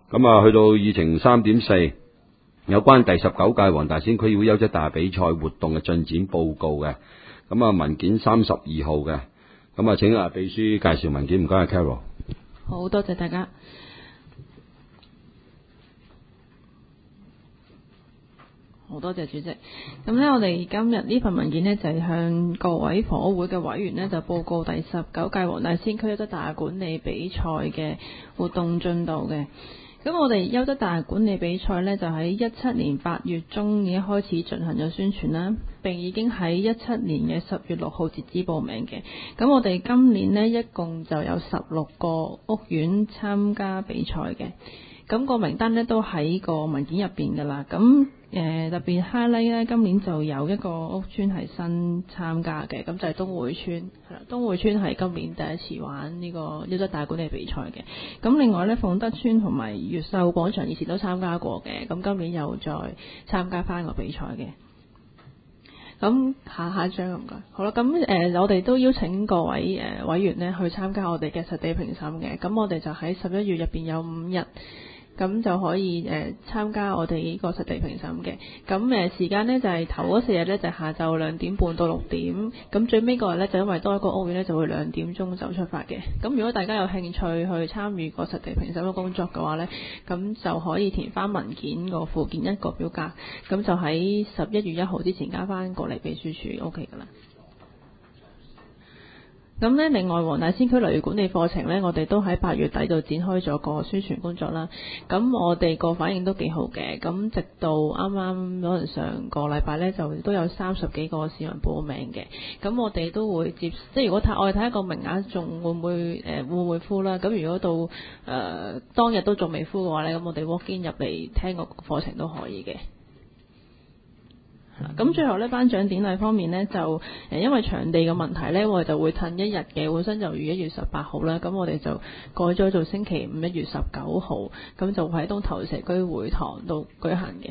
咁啊，去到議程3.4，有關第19屆黃大仙區議會優質大比賽活動嘅進展報告嘅。咁啊，文件32號嘅。咁啊，請秘書介紹文件，唔該啊 Carol。 好多謝大家。好多謝主席。咁呢，我哋今日呢份文件呢，就係向各位房屋會嘅委員呢，就報告第19屆黃大仙區優質大廈管理比賽嘅活動進度嘅。咁我哋優質大廈管理比賽呢，就喺17年8月中已經開始進行咗宣傳啦，並已經喺17年嘅10月6號截止報名嘅。咁我哋今年呢，一共就有16個屋苑參加比賽嘅。咁個名單呢，都喺個文件入邊㗎啦。咁特別 highlight 咧，今年就有一個屋邨係新參加嘅，咁就係東匯邨。係啦，東匯邨係今年第一次玩呢個優質大廈管理比賽嘅。咁另外呢，鳳德邨同埋越秀廣場以前都參加過嘅，咁今年又再參加翻個比賽嘅。咁下一張唔該。好啦，咁我哋都邀請各位委員呢去參加我哋嘅實地評審嘅。咁我哋就喺11月入邊有5日。咁就可以參加我哋呢個實地評審嘅。咁時間呢，就係頭嗰4日呢，就下晝2點半到6點。咁最尾嗰日呢，就因為多一個屋苑呢，就會2點鐘就出發嘅。咁如果大家有興趣去參與個實地評審嘅工作嘅話呢，咁就可以填翻文件個附件1個表格。咁就喺11月1號之前加翻過嚟秘書處 OK 㗎啦。咁呢，另外黃大仙區樓宇管理課程呢，我哋都喺8月底度展開咗個宣傳工作啦。咁我哋個反應都幾好嘅。咁直到啱啱可能上個禮拜呢，就都有30幾個市民報名嘅。咁我哋都會即係如果我哋睇一個名額仲會唔會 full 啦。咁如果到當日都仲未 full 嘅話呢，咁我哋 walk in 入嚟聽個課程都可以嘅。咁最後呢，頒獎典禮方面呢，就因為場地嘅問題呢，我哋就會褪一日嘅，本身就預1月18號啦，咁我哋就改咗做星期5 1月19號，咁就會喺東頭社區會堂度舉行嘅。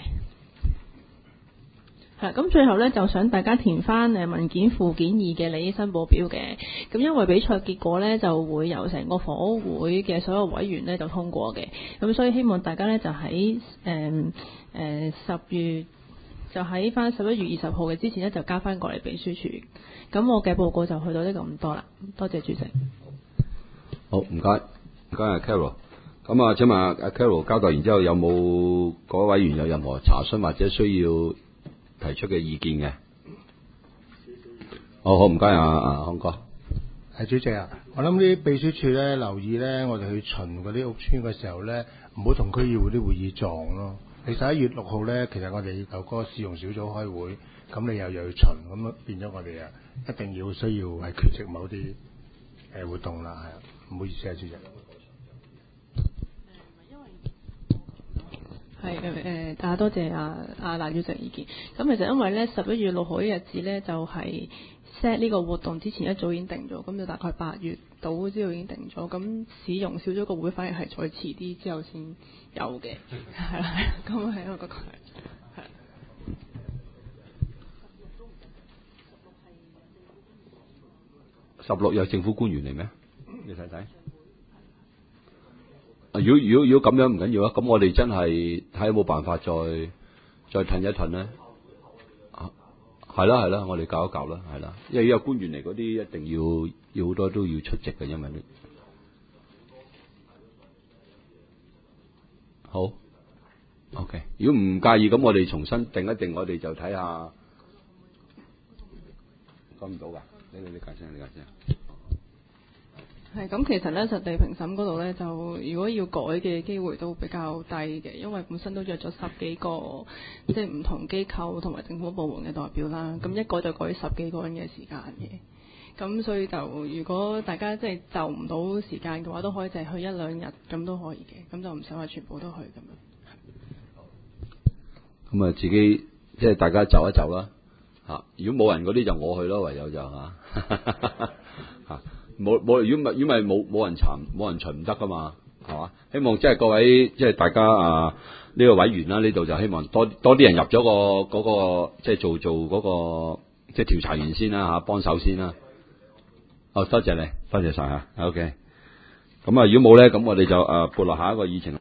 咁最後呢，就想大家填翻文件附件2嘅利益申報表嘅。咁因為比賽結果呢，就會由成個房屋會嘅所有委員呢就通過嘅，咁所以希望大家呢，就喺10月。就喺翻11月20號嘅之前呢，就交翻過嚟秘書處。咁我嘅報告就去到呢咁多啦。多謝主席。 好，唔該阿 Carol。咁啊，請問阿 Carol 交代完之後，有冇各位委員有任何查詢或者需要提出嘅意見嘅？好，唔該啊，康哥。 係主席啊，我諗啲秘書處咧留意咧，我哋去巡嗰啲屋邨嘅時候咧，唔好同區議會啲會議撞咯。你11月6號咧，其實我哋有嗰個試用小組開會，咁你又要巡，咁變咗我哋啊一定要需要係缺席某啲活動啦，係啊，唔好意思啊，主席。 係大家多謝賴主席意見。咁其實因為咧11月6號呢日子咧就係 set 呢個活動之前一早已經定咗，咁就大概8月到之後已經定咗，咁市容小組個會反而係再遲啲之後先有嘅，係啦，咁係因為嗰個係。 16有政府官員嚟咩？你睇睇。如果咁樣唔緊要啊，咁我哋真係睇有冇辦法再褪一褪咧。係啦，我哋搞一搞啦，係啦，因為有官員嚟嗰啲一定要好多都要出席嘅，因為呢。好 ，OK。如果唔介意，咁我哋重新定一定，我哋就睇下。講唔到㗎，你解釋。 係咁，其實咧實地評審嗰度咧，就如果要改嘅機會都比較低嘅，因為本身都約咗10幾個即係唔同機構同埋政府部門嘅代表啦，咁一改就改10幾個人嘅時間嘅，咁所以就如果大家即係就唔到時間嘅話，都可以淨係去1、2日咁都可以嘅，咁就唔使話全部都去咁樣。 咁啊，自己即係大家就一就啦嚇，如果冇人嗰啲就我去咯，唯有就嚇。冇，如果咪冇人巡唔得噶嘛，係嘛？希望即係各位即係大家呢個委員啦，呢度就希望多啲人入咗嗰個即係做嗰個即係調查員先啦嚇，幫手先啦。多謝你，多謝晒嚇。OK。咁如果冇咧，咁我哋就撥落下一個議程。